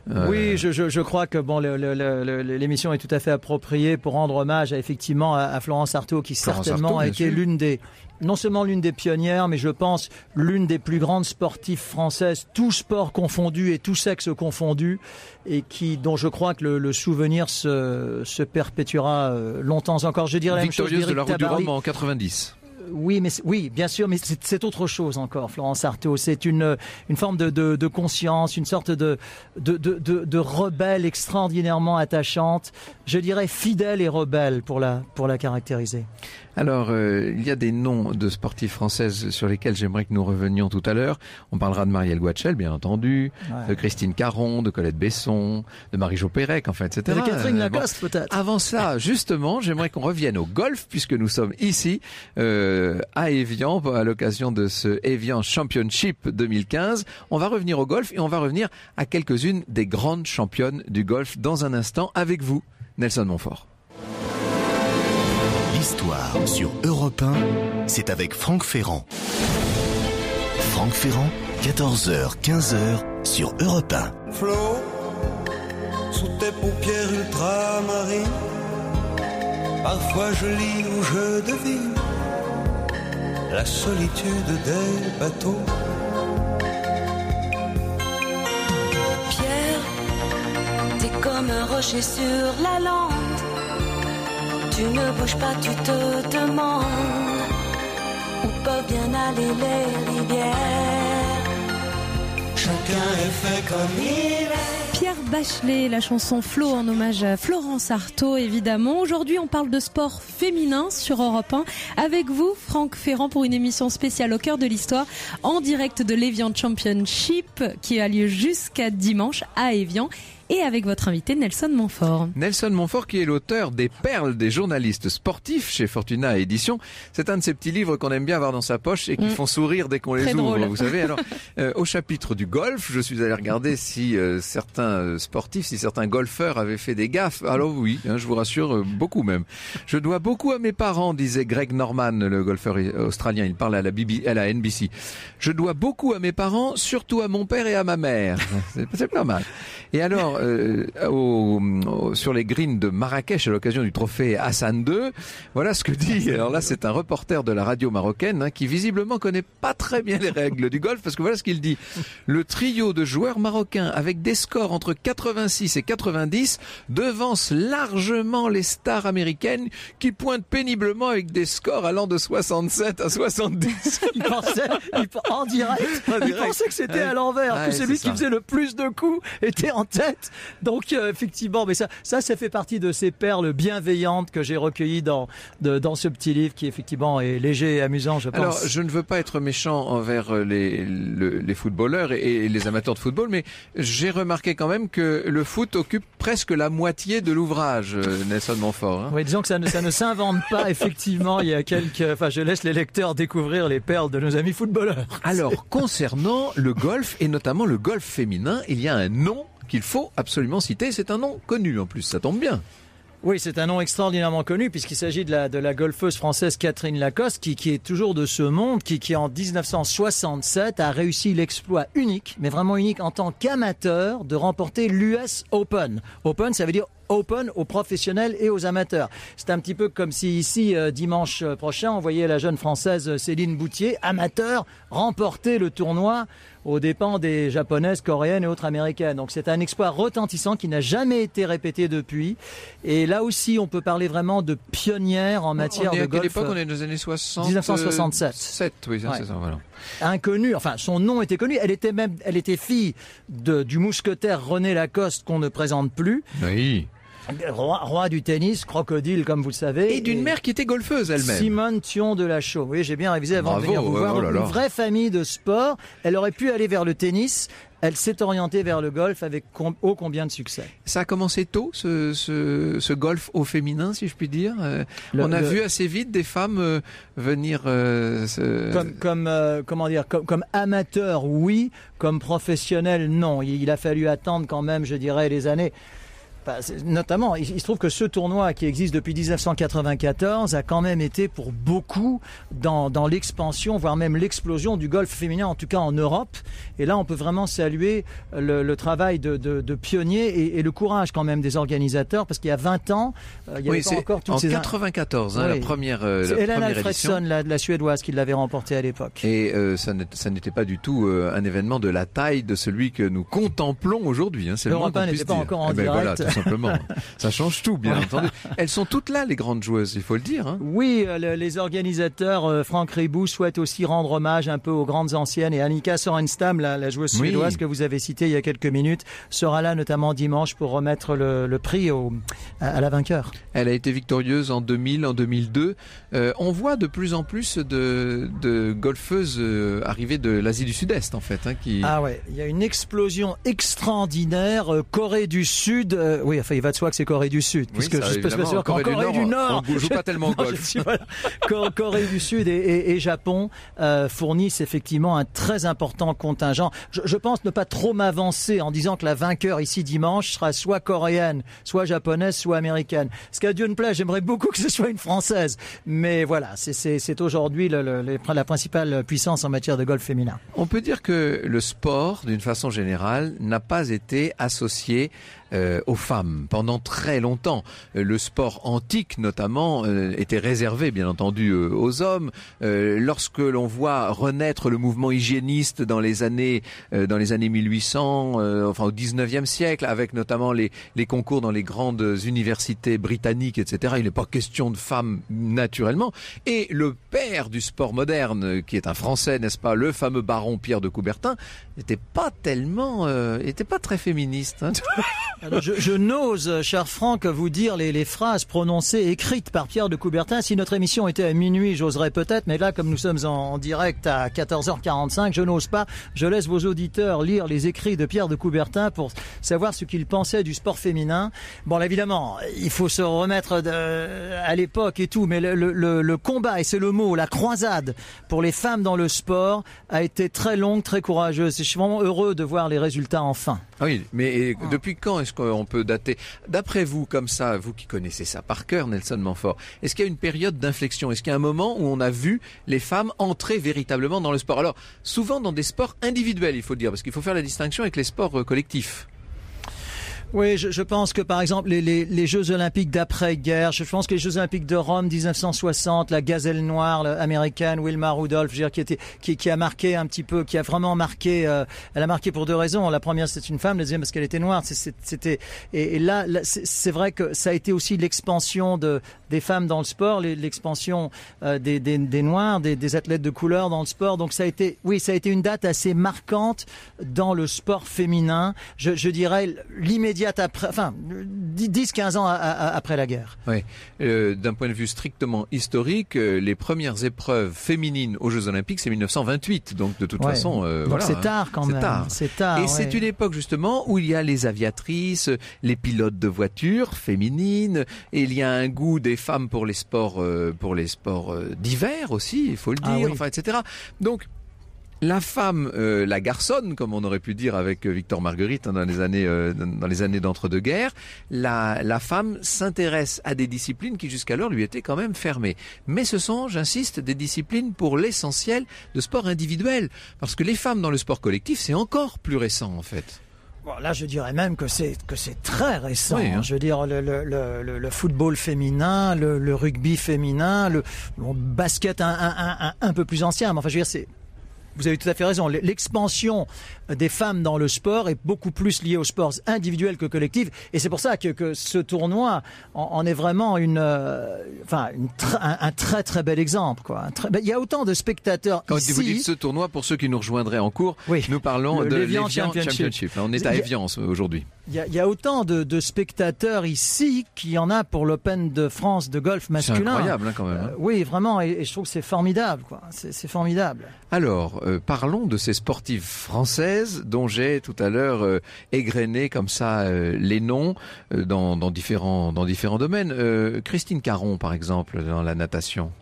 Euh... Oui, je, je, je crois que bon, le, le, le, l'émission est tout à fait appropriée pour rendre hommage à, effectivement à, à Florence Artaud, qui Florence certainement Artaud, a été sûr. l'une des, non seulement l'une des pionnières, mais je pense l'une des plus grandes sportives françaises, tous sports confondus et tous sexes confondus, et qui, dont je crois que le, le souvenir se, se perpétuera longtemps encore. Je dirais la même chose Victorieuse de la route Tabarly. du Rhum en quatre-vingt-dix. Oui, mais oui, bien sûr, mais c'est, c'est autre chose encore, Florence Artaud. C'est une une forme de, de, de conscience, une sorte de de, de de de rebelle extraordinairement attachante. Je dirais fidèle et rebelle pour la pour la caractériser. Alors, euh, il y a des noms de sportifs françaises sur lesquels j'aimerais que nous revenions tout à l'heure. On parlera de Marielle Guachel, bien entendu, ouais. de Christine Caron, de Colette Besson, de Marie-Jo Pérec, enfin, et cetera. De Catherine Lacoste, euh, bon. peut-être. Avant ça, justement, j'aimerais qu'on revienne au golf, puisque nous sommes ici, euh, à Évian, à l'occasion de ce Évian Championship deux mille quinze. On va revenir au golf et on va revenir à quelques-unes des grandes championnes du golf dans un instant avec vous, Nelson Montfort. L'histoire sur Europe un, c'est avec Franck Ferrand. Franck Ferrand, quatorze heures, quinze heures sur Europe un. Flo, sous tes paupières ultramarines, parfois je lis ou je devine la solitude des bateaux. Pierre, t'es comme un rocher sur la lande. Tu ne bouges pas, tu te demandes où peuvent bien aller les rivières. Chacun est fait comme il est. Pierre Bachelet, la chanson Flo en hommage à Florence Artaud, évidemment. Aujourd'hui, on parle de sport féminin sur Europe un. Avec vous, Franck Ferrand, pour une émission spéciale au cœur de l'histoire, en direct de l'Évian Championship, qui a lieu jusqu'à dimanche à Évian. Et avec votre invité Nelson Montfort. Nelson Montfort qui est l'auteur des Perles des journalistes sportifs chez Fortuna Éditions. C'est un de ces petits livres qu'on aime bien avoir dans sa poche et qui mmh. font sourire dès qu'on les Très ouvre. Drôle. Vous savez, alors euh, au chapitre du golf, je suis allé regarder si euh, certains sportifs, si certains golfeurs avaient fait des gaffes. Alors oui, hein, je vous rassure, euh, beaucoup même. Je dois beaucoup à mes parents, disait Greg Norman, le golfeur australien. Il parle à la, B B, à la N B C. Je dois beaucoup à mes parents, surtout à mon père et à ma mère. C'est, c'est pas mal. Et alors, euh, au, au, sur les greens de Marrakech à l'occasion du trophée Hassan deux, voilà ce que dit, alors là c'est un reporter de la radio marocaine hein, qui visiblement connaît pas très bien les règles du golf, parce que voilà ce qu'il dit. Le trio de joueurs marocains avec des scores entre quatre-vingt-six et quatre-vingt-dix devance largement les stars américaines qui pointent péniblement avec des scores allant de soixante-sept à soixante-dix. Il pensait, il, en direct, en direct, il pensait que c'était ouais. à l'envers, ouais, que celui qui faisait le plus de coups était en tête. Donc euh, effectivement, mais ça, ça, ça fait partie de ces perles bienveillantes que j'ai recueillies dans de, dans ce petit livre qui effectivement est léger et amusant, je pense. Alors, je ne veux pas être méchant envers les le, les footballeurs et, et les amateurs de football, mais j'ai remarqué quand même que le foot occupe presque la moitié de l'ouvrage, Nelson Montfort. Hein. Oui, disons que ça ne, ça ne s'invente pas. Effectivement, il y a quelques. Enfin, je laisse les lecteurs découvrir les perles de nos amis footballeurs. Alors, concernant le golf et notamment le golf féminin, il y a un nom qu'il faut absolument citer. C'est un nom connu en plus, ça tombe bien. Oui, c'est un nom extraordinairement connu puisqu'il s'agit de la, de la golfeuse française Catherine Lacoste qui, qui est toujours de ce monde, qui, qui en dix-neuf cent soixante-sept a réussi l'exploit unique, mais vraiment unique en tant qu'amateur, de remporter l'U S Open. Open, ça veut dire Open aux professionnels et aux amateurs. C'est un petit peu comme si ici, euh, dimanche prochain, on voyait la jeune française Céline Boutier, amateur, remporter le tournoi aux dépens des japonaises, coréennes et autres américaines. Donc c'est un exploit retentissant qui n'a jamais été répété depuis. Et là aussi, on peut parler vraiment de pionnière en matière de golf. À quelle époque? On est dans les années soixante dix-neuf cent soixante-sept. sept, oui, ça, ouais. C'est ça, voilà. Inconnue, enfin son nom était connu. Elle était même, elle était fille de, du mousquetaire René Lacoste qu'on ne présente plus. Oui. Roi, roi du tennis, crocodile comme vous le savez. Et d'une et mère qui était golfeuse elle-même. Simone Thion de la Chaux. Oui, j'ai bien révisé avant Bravo, de venir vous ouais, voir. oh là là. Une vraie famille de sport. Elle aurait pu aller vers le tennis. Elle s'est orientée vers le golf avec com- ô combien de succès. Ça a commencé tôt, ce, ce, ce golf au féminin, si je puis dire. Euh, le, on a le... vu assez vite des femmes euh, venir... Euh, se... Comme, comme euh, comment dire, comme, comme amateur, oui. Comme professionnel, non. Il, il a fallu attendre quand même, je dirais, les années... Bah, notamment, il, il se trouve que ce tournoi qui existe depuis dix-neuf cent quatre-vingt-quatorze a quand même été pour beaucoup dans, dans l'expansion, voire même l'explosion du golf féminin, en tout cas en Europe. Et là, on peut vraiment saluer le, le travail de, de, de pionniers et, et le courage quand même des organisateurs, parce qu'il y a vingt ans, euh, il y avait oui, pas encore toutes en ces... quatre-vingt-quatorze, hein, oui. la première euh, C'est la Hélène première Alfredson, la, la Suédoise, qui l'avait remporté à l'époque. Et euh, ça n'était pas du tout euh, un événement de la taille de celui que nous contemplons aujourd'hui. Hein, c'est le moins qu'on puisse pas dire. encore en eh ben direct. Voilà, tout simplement. Ça change tout, bien entendu. Elles sont toutes là, les grandes joueuses, il faut le dire. Hein. Oui, le, les organisateurs, euh, Franck Ribou, souhaitent aussi rendre hommage un peu aux grandes anciennes. Et Annika Sorenstam, la, la joueuse suédoise oui. que vous avez citée il y a quelques minutes, sera là notamment dimanche pour remettre le, le prix au, à, à la vainqueur. Elle a été victorieuse en deux mille, en deux mille deux. Euh, on voit de plus en plus de, de golfeuses euh, arriver de l'Asie du Sud-Est, en fait. Hein, qui... Ah ouais, il y a une explosion extraordinaire. Euh, Corée du Sud, euh, oui, enfin, il va de soi que c'est Corée du Sud, oui, puisque ça, je suis pas sûr qu'en Corée, Corée du Nord, on joue pas tellement au golf. Suis, voilà. Corée du Sud et, et, et Japon euh, fournissent effectivement un très important contingent. Je, je pense ne pas trop m'avancer en disant que la vainqueur ici dimanche sera soit coréenne, soit japonaise, soit américaine. Ce qu'à Dieu ne plaît, j'aimerais beaucoup que ce soit une française, mais voilà, c'est aujourd'hui le, le, la principale puissance en matière de golf féminin. On peut dire que le sport, d'une façon générale, n'a pas été associé Euh, aux femmes pendant très longtemps. Euh, le sport antique notamment euh, était réservé bien entendu euh, aux hommes. Euh, lorsque l'on voit renaître le mouvement hygiéniste dans les années euh, dans les années mille huit cents, euh, enfin au dix-neuvième siècle, avec notamment les les concours dans les grandes universités britanniques, et cetera. Il n'est pas question de femmes naturellement. Et le père du sport moderne, qui est un Français, n'est-ce pas, le fameux baron Pierre de Coubertin, n'était pas tellement, euh, était pas très féministe. Hein. Alors, je, je n'ose, cher Franck, vous dire les, les phrases prononcées, écrites par Pierre de Coubertin. Si notre émission était à minuit, j'oserais peut-être, mais là, comme nous sommes en, en direct à quatorze heures quarante-cinq, je n'ose pas. Je laisse vos auditeurs lire les écrits de Pierre de Coubertin pour savoir ce qu'il pensait du sport féminin. Bon, là, évidemment, il faut se remettre de, à l'époque et tout, mais le, le, le combat, et c'est le mot, la croisade pour les femmes dans le sport a été très longue, très courageuse. Je suis vraiment heureux de voir les résultats enfin. Ah oui, mais depuis quand est-ce qu'on peut dater? D'après vous, comme ça, vous qui connaissez ça par cœur, Nelson Montfort, est-ce qu'il y a une période d'inflexion? Est-ce qu'il y a un moment où on a vu les femmes entrer véritablement dans le sport? Alors, souvent dans des sports individuels, il faut dire, parce qu'il faut faire la distinction avec les sports collectifs. Oui, je, je pense que par exemple les, les, les Jeux Olympiques d'après-guerre, je pense que les Jeux Olympiques de Rome dix-neuf cent soixante, la gazelle noire la américaine Wilma Rudolph, je veux dire, qui était qui, qui a marqué un petit peu, qui a vraiment marqué. Euh, elle a marqué pour deux raisons. La première, c'est une femme. La deuxième, parce qu'elle était noire. C'était et, et là, là c'est vrai que ça a été aussi l'expansion de des femmes dans le sport, l'expansion euh, des, des, des noirs, des, des athlètes de couleur dans le sport. Donc ça a été, oui, ça a été une date assez marquante dans le sport féminin. Je, je dirais l'immédiat après, enfin, dix quinze ans à, à, après la guerre. Oui. Euh, d'un point de vue strictement historique, euh, les premières épreuves féminines aux Jeux Olympiques, c'est mille neuf cent vingt-huit. Donc, de toute ouais. façon, euh, donc voilà. c'est tard quand même. Tard. C'est tard. Et ouais. c'est une époque, justement, où il y a les aviatrices, les pilotes de voitures féminines, et il y a un goût des femmes pour les sports, euh, pour les sports euh, d'hiver aussi, il faut le dire, ah, oui. enfin, et cetera. Donc, la femme, euh, la garçonne, comme on aurait pu dire avec Victor Marguerite hein, dans les années, euh, dans les années d'entre-deux-guerres, la, la femme s'intéresse à des disciplines qui jusqu'alors lui étaient quand même fermées. Mais ce sont, j'insiste, des disciplines pour l'essentiel de sport individuel, parce que les femmes dans le sport collectif, c'est encore plus récent en fait. Bon, là, je dirais même que c'est que c'est très récent. Oui, hein. Je veux dire, le, le, le, le football féminin, le, le rugby féminin, le bon, basket un, un, un, un peu plus ancien. Mais enfin, je veux dire, c'est vous avez tout à fait raison. L'expansion des femmes dans le sport est beaucoup plus liée aux sports individuels que collectifs. Et c'est pour ça que, que ce tournoi en, en est vraiment une, euh, enfin, une un, un très très bel exemple, quoi. Un très, ben, il y a autant de spectateurs Quand ici. Quand vous dites ce tournoi, pour ceux qui nous rejoindraient en cours, oui, nous parlons le, de l'Evian Championship. Championship. Là, on est à Évian aujourd'hui. Il y, a, il y a autant de, de spectateurs ici qu'il y en a pour l'Open de France de golf masculin. C'est incroyable hein, quand même. Hein. Euh, oui, vraiment, et, et je trouve que c'est formidable, quoi. C'est formidable. Alors, euh, parlons de ces sportives françaises dont j'ai tout à l'heure euh, égrené comme ça euh, les noms euh, dans, dans, différents, dans différents domaines. Euh, Christine Caron, par exemple, dans la natation.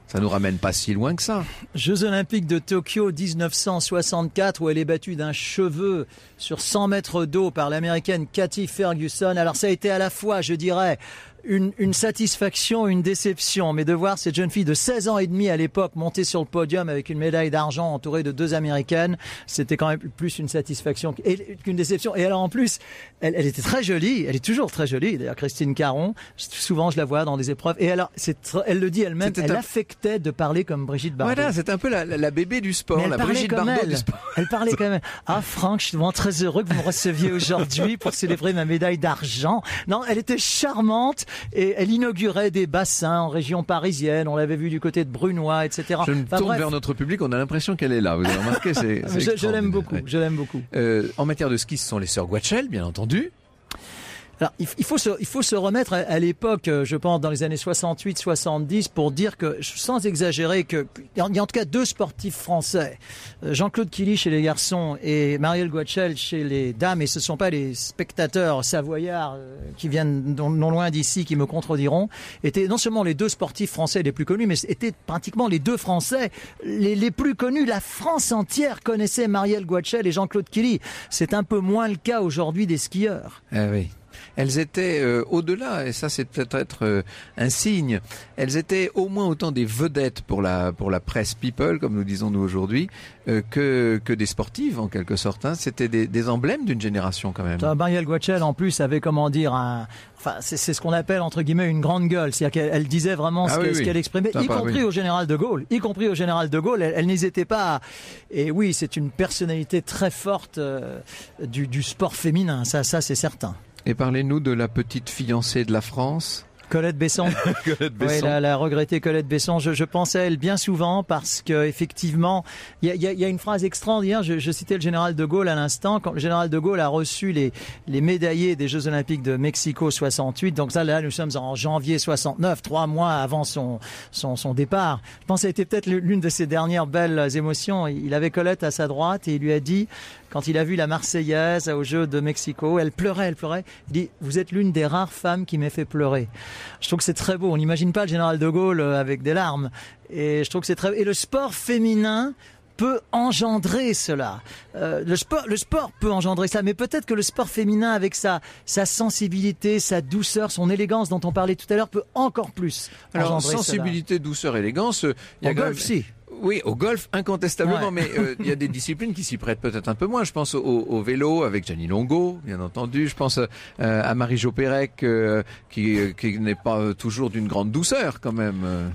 Ça nous ramène pas si loin que ça. Jeux Olympiques de Tokyo dix-neuf cent soixante-quatre, où elle est battue d'un cheveu sur cent mètres d'eau par l'américaine Kathy Ferguson. Alors ça a été à la fois, je dirais, Une, une satisfaction, une déception, mais de voir cette jeune fille de seize ans et demi à l'époque monter sur le podium avec une médaille d'argent entourée de deux américaines, c'était quand même plus une satisfaction qu'une déception. Et alors en plus, elle, elle était très jolie, elle est toujours très jolie, d'ailleurs Christine Caron, souvent je la vois dans des épreuves, et alors c'est, elle le dit elle-même, C'était elle un... affectait de parler comme Brigitte Bardot. Voilà, c'est un peu la, la, la bébé du sport, la Brigitte Bardot du sport. Elle parlait quand même. Ah Franck, je suis vraiment très heureux que vous me receviez aujourd'hui pour célébrer ma médaille d'argent. Non, elle était charmante. Et elle inaugurait des bassins en région parisienne. On l'avait vu du côté de Brunois, et cetera. Je me enfin, tourne bref. vers notre public, on a l'impression qu'elle est là. Vous avez remarqué, c'est, c'est je, je l'aime beaucoup. Ouais. Je l'aime beaucoup. Euh, en matière de ski, ce sont les sœurs Guachel, bien entendu. Alors, il faut se, il faut se remettre à, à l'époque, je pense, dans les années soixante-huit soixante-dix, pour dire que, sans exagérer, que il y a en tout cas deux sportifs français, Jean-Claude Killy chez les garçons et Marielle Guachel chez les dames, et ce ne sont pas les spectateurs savoyards qui viennent non loin d'ici qui me contrediront, étaient non seulement les deux sportifs français les plus connus, mais étaient pratiquement les deux Français les, les plus connus. La France entière connaissait Marielle Guachel et Jean-Claude Killy. C'est un peu moins le cas aujourd'hui des skieurs. Ah oui. Elles étaient euh, au-delà, et ça c'est peut-être euh, un signe, elles étaient au moins autant des vedettes pour la pour la presse people, comme nous disons nous aujourd'hui, euh, que que des sportives en quelque sorte. Hein. C'était des, des emblèmes d'une génération quand même. Marielle Guachel en plus avait, comment dire, un... Enfin, c'est, c'est ce qu'on appelle entre guillemets une grande gueule, c'est-à-dire qu'elle elle disait vraiment ce, ah, qu'elle, oui, ce qu'elle exprimait, y pas, compris oui. au général de Gaulle, y compris au général de Gaulle. Elle, elle n'hésitait pas. À... Et oui, c'est une personnalité très forte euh, du, du sport féminin. Ça, ça c'est certain. Et parlez-nous de la petite fiancée de la France. Colette Besson. Colette Besson. Oui, la, la regrettée Colette Besson. Je, je pense à elle bien souvent parce que effectivement, il y a, y, a, y a une phrase extraordinaire. Je, je citais le général de Gaulle à l'instant. Quand le général de Gaulle a reçu les, les médaillés des Jeux Olympiques de Mexico soixante-huit, donc ça là, nous sommes en janvier soixante-neuf, trois mois avant son, son, son départ. Je pense que ça a été peut-être l'une de ses dernières belles émotions. Il avait Colette à sa droite et il lui a dit, quand il a vu la Marseillaise aux Jeux de Mexico, elle pleurait, elle pleurait. Il dit, vous êtes l'une des rares femmes qui m'ait fait pleurer. Je trouve que c'est très beau. On n'imagine pas le général de Gaulle avec des larmes. Et je trouve que c'est très. Et le sport féminin peut engendrer cela. Euh, le sport, le sport peut engendrer ça, mais peut-être que le sport féminin, avec sa sa sensibilité, sa douceur, son élégance dont on parlait tout à l'heure, peut encore plus Alors, engendrer sensibilité, cela. douceur, élégance. Il y a Au golf, si. Oui, au golf, incontestablement, ouais. mais euh, il y a des disciplines qui s'y prêtent peut-être un peu moins. Je pense au, au vélo avec Gianni Longo, bien entendu. Je pense euh, à Marie-Jo Pérec, euh, qui, euh, qui n'est pas toujours d'une grande douceur quand même. Euh.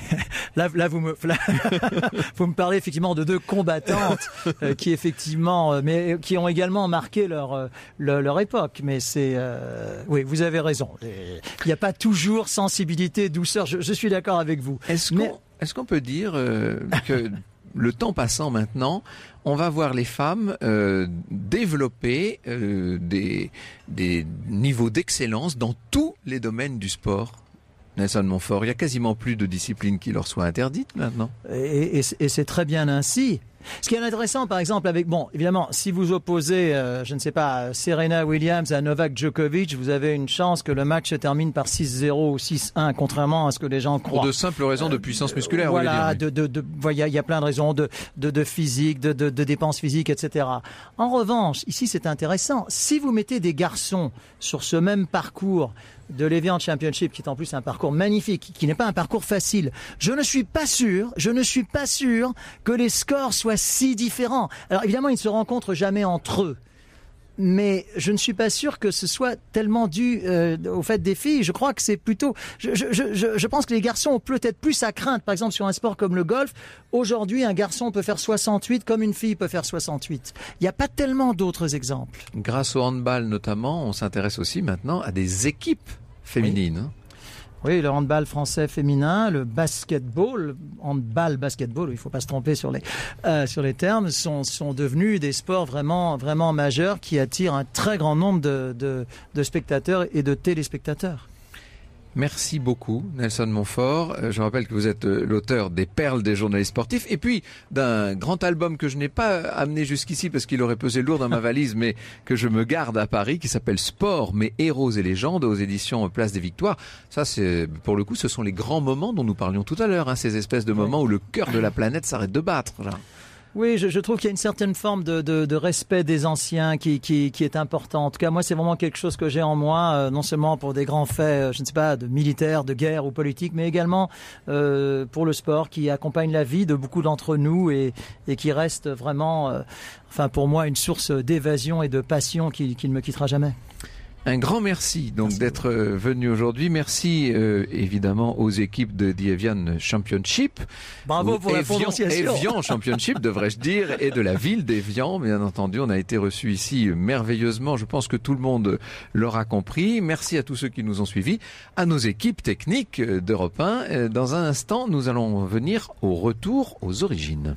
Là, là, vous me, là, vous me parlez effectivement de deux combattantes euh, qui effectivement, euh, mais qui ont également marqué leur euh, leur, leur époque. Mais c'est, euh, oui, vous avez raison. Il n'y a pas toujours sensibilité, douceur. Je, je suis d'accord avec vous. Est-ce mais... qu'on, est-ce qu'on peut dire euh, que le temps passant maintenant, on va voir les femmes euh, développer euh, des des niveaux d'excellence dans tous les domaines du sport? Nelson Montfort, il y a quasiment plus de disciplines qui leur soient interdites maintenant. Et, et, et c'est très bien ainsi. Ce qui est intéressant, par exemple, avec, bon, évidemment, si vous opposez, euh, je ne sais pas, Serena Williams à Novak Djokovic, vous avez une chance que le match se termine par six zéro ou six un, contrairement à ce que les gens croient. Pour de simples raisons de puissance musculaire, euh, voilà, vous voulez dire, oui. de, de, de, voilà, il y a plein de raisons de, de, de physique, de, de, de dépenses physiques, et cetera. En revanche, ici, c'est intéressant. Si vous mettez des garçons sur ce même parcours de l'Evian Championship, qui est en plus un parcours magnifique, qui n'est pas un parcours facile, je ne suis pas sûr, je ne suis pas sûr que les scores soient si différents. Alors évidemment, ils ne se rencontrent jamais entre eux. Mais je ne suis pas sûr que ce soit tellement dû euh, au fait des filles. Je crois que c'est plutôt... Je, je, je, je pense que les garçons ont peut-être plus à craindre. Par exemple, sur un sport comme le golf, aujourd'hui, un garçon peut faire soixante-huit comme une fille peut faire soixante-huit. Il n'y a pas tellement d'autres exemples. Grâce au handball notamment, on s'intéresse aussi maintenant à des équipes féminines. Oui. Oui, le handball français féminin, le basketball, handball, basketball, il ne faut pas se tromper sur les euh, sur les termes, sont sont devenus des sports vraiment vraiment majeurs qui attirent un très grand nombre de de, de spectateurs et de téléspectateurs. Merci beaucoup, Nelson Montfort. Je rappelle que vous êtes l'auteur des Perles des journalistes sportifs et puis d'un grand album que je n'ai pas amené jusqu'ici parce qu'il aurait pesé lourd dans ma valise, mais que je me garde à Paris, qui s'appelle Sport, mes héros et légendes, aux éditions Place des Victoires. Ça, c'est, pour le coup, ce sont les grands moments dont nous parlions tout à l'heure, hein, ces espèces de moments où le cœur de la planète s'arrête de battre. Là. Oui, je, je trouve qu'il y a une certaine forme de, de, de respect des anciens qui, qui, qui est important. En tout cas, moi, c'est vraiment quelque chose que j'ai en moi, euh, non seulement pour des grands faits, euh, je ne sais pas, de militaires, de guerre ou politique, mais également euh, pour le sport qui accompagne la vie de beaucoup d'entre nous et, et qui reste vraiment, euh, enfin pour moi, une source d'évasion et de passion qui, qui ne me quittera jamais. Un grand merci donc merci d'être venu aujourd'hui. Merci euh, évidemment aux équipes de The Evian Championship. Bravo pour Evian, la prononciation. Evian Championship devrais-je dire, et de la ville d'Evian. Bien entendu, on a été reçus ici merveilleusement. Je pense que tout le monde l'aura compris. Merci à tous ceux qui nous ont suivis, à nos équipes techniques d'Europe un. Dans un instant, nous allons venir au retour aux origines.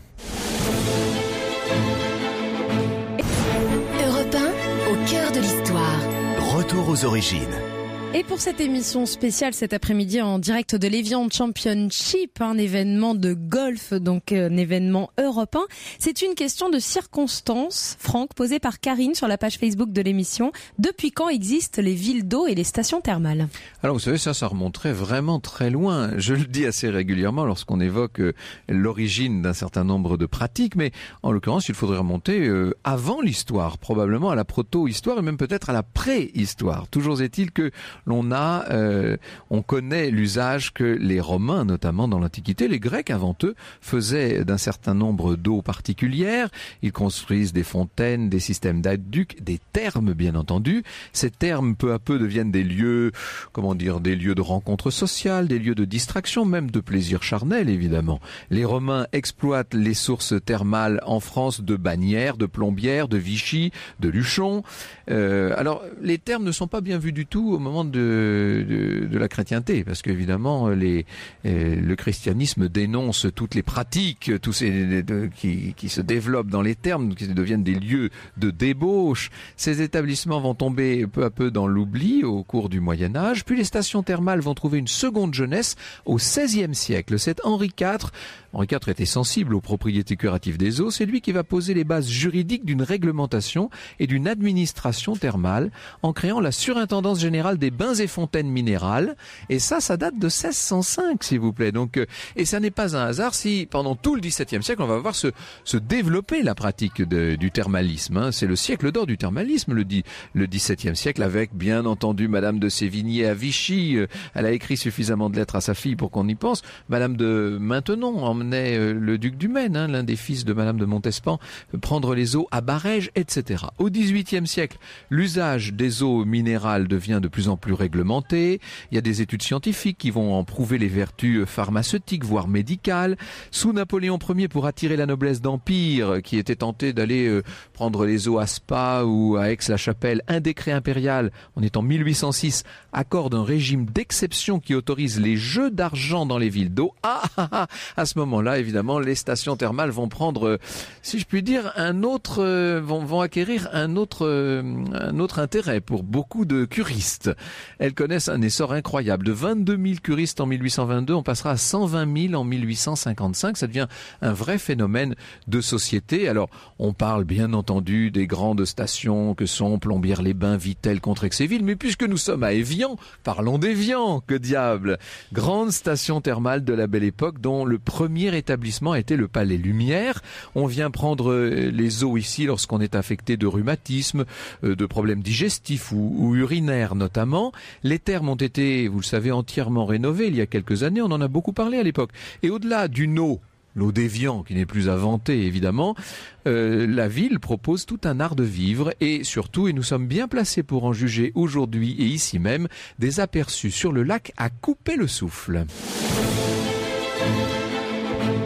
Europe un, au cœur de l'histoire. Retour aux origines. Et pour cette émission spéciale cet après-midi en direct de l'Evian Championship, un événement de golf, donc un événement européen, c'est une question de circonstance, Franck, posée par Karine sur la page Facebook de l'émission. Depuis quand existent les villes d'eau et les stations thermales ? Alors vous savez, ça, ça remonterait vraiment très loin. Je le dis assez régulièrement lorsqu'on évoque euh, l'origine d'un certain nombre de pratiques, mais en l'occurrence, il faudrait remonter euh, avant l'histoire, probablement à la proto-histoire et même peut-être à la pré-histoire. Toujours est-il que l'on a, euh, on connaît l'usage que les Romains, notamment dans l'Antiquité, les Grecs avant eux, faisaient d'un certain nombre d'eaux particulières. Ils construisent des fontaines, des systèmes d'aqueducs, des thermes bien entendu. Ces thermes peu à peu deviennent des lieux, comment dire, des lieux de rencontre sociale, des lieux de distraction, même de plaisir charnel évidemment. Les Romains exploitent les sources thermales en France de Bagnères, de Plombières, de Vichy, de Luchon. Euh, alors les thermes ne sont pas bien vus du tout au moment de De, de, de la chrétienté, parce qu'évidemment les, euh, le christianisme dénonce toutes les pratiques, tous ces de, qui, qui se développent dans les thermes, qui deviennent des lieux de débauche. Ces établissements vont tomber peu à peu dans l'oubli au cours du Moyen Âge, puis les stations thermales vont trouver une seconde jeunesse au seizième siècle. C'est Henri quatre. Henri quatre était sensible aux propriétés curatives des eaux. C'est lui qui va poser les bases juridiques d'une réglementation et d'une administration thermale en créant la surintendance générale des bains et fontaines minérales. Et ça, ça date de seize cent cinq, s'il vous plaît. Donc, euh, et ça n'est pas un hasard si pendant tout le dix-septième siècle, on va voir se, se développer la pratique de, du thermalisme. Hein. C'est le siècle d'or du thermalisme, le, dit, le dix-septième siècle, avec bien entendu Madame de Sévigné à Vichy. Euh, elle a écrit suffisamment de lettres à sa fille pour qu'on y pense. Madame de Maintenon emmenait euh, le duc du Maine, hein, l'un des fils de Madame de Montespan, euh, prendre les eaux à Barège, et cetera. Au dix-huitième siècle, l'usage des eaux minérales devient de plus en plus réglementé. Il y a des études scientifiques qui vont en prouver les vertus pharmaceutiques, voire médicales. Sous Napoléon Ier, pour attirer la noblesse d'Empire, qui était tentée d'aller euh, prendre les eaux à Spa ou à Aix-la-Chapelle, un décret impérial, on est en mille huit cent six, accorde un régime d'exception qui autorise les jeux d'argent dans les villes d'eau. Ah, ah, ah, à ce moment-là, évidemment, les stations thermales vont prendre, euh, si je puis dire, un autre, euh, vont, vont acquérir un autre, euh, un autre intérêt pour beaucoup de curistes. Elles connaissent un essor incroyable. De vingt-deux mille curistes en mille huit cent vingt-deux, on passera à cent vingt mille en mille huit cent cinquante-cinq. Ça devient un vrai phénomène de société. Alors, on parle bien entendu des grandes stations que sont Plombières-les-Bains, Vittel, Contrexéville. Mais puisque nous sommes à Évian, parlons d'Évian, que diable! Grande station thermale de la Belle Époque, dont le premier établissement était le Palais Lumière. On vient prendre les eaux ici lorsqu'on est affecté de rhumatisme, de problèmes digestifs ou, ou urinaires notamment. Les thermes ont été, vous le savez, entièrement rénovés il y a quelques années. On en a beaucoup parlé à l'époque. Et au-delà d'une eau, l'eau d'Évian, qui n'est plus à vanter évidemment, euh, la ville propose tout un art de vivre et surtout, et nous sommes bien placés pour en juger aujourd'hui et ici même, des aperçus sur le lac à couper le souffle.